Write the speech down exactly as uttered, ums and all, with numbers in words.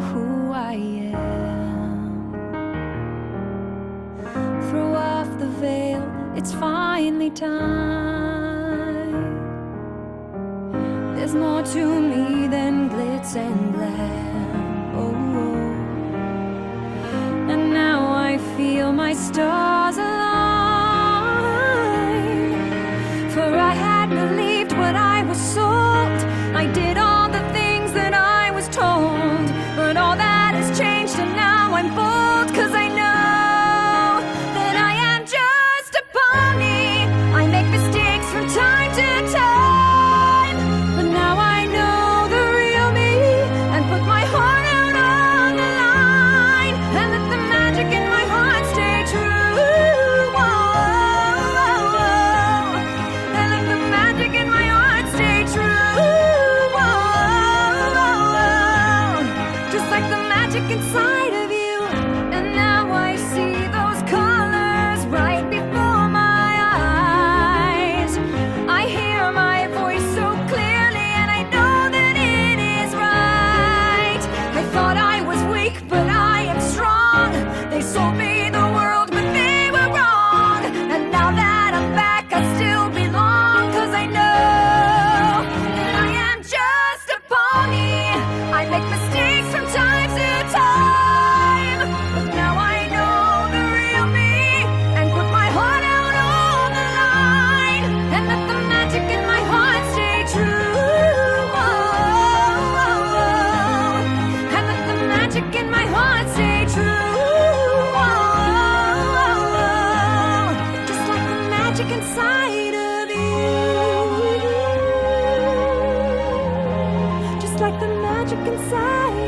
who I am. Throw off the veil, it's finally time. There's more to me than glitz and glam. Oh, and now I feel my stars align. For I had believed what I was sold. I did all the things that I was told. But all that has changed and now I'm bold. 'Cause I know that I am just a pony. I make mistakes from time to time. But now I know the real me and put my heart out on the line. And let the magic in my heart stay true. Whoa, and let the magic in my heart stay true. Whoa, just like the magic inside of you. And now I see those colors right before my eyes. I hear my voice so clearly and I know that it is right. I thought I was weak, but I am strong. They sold me the world, but they were wrong. And now that I'm back, I still belong. 'Cause I know that I am just a pony. I make mistakes from time to time. But now I know the real me and put my heart out on the line. And let the magic in my heart stay true. And let the magic in my heart stay true. Just like the magic inside of you. Just like the magic inside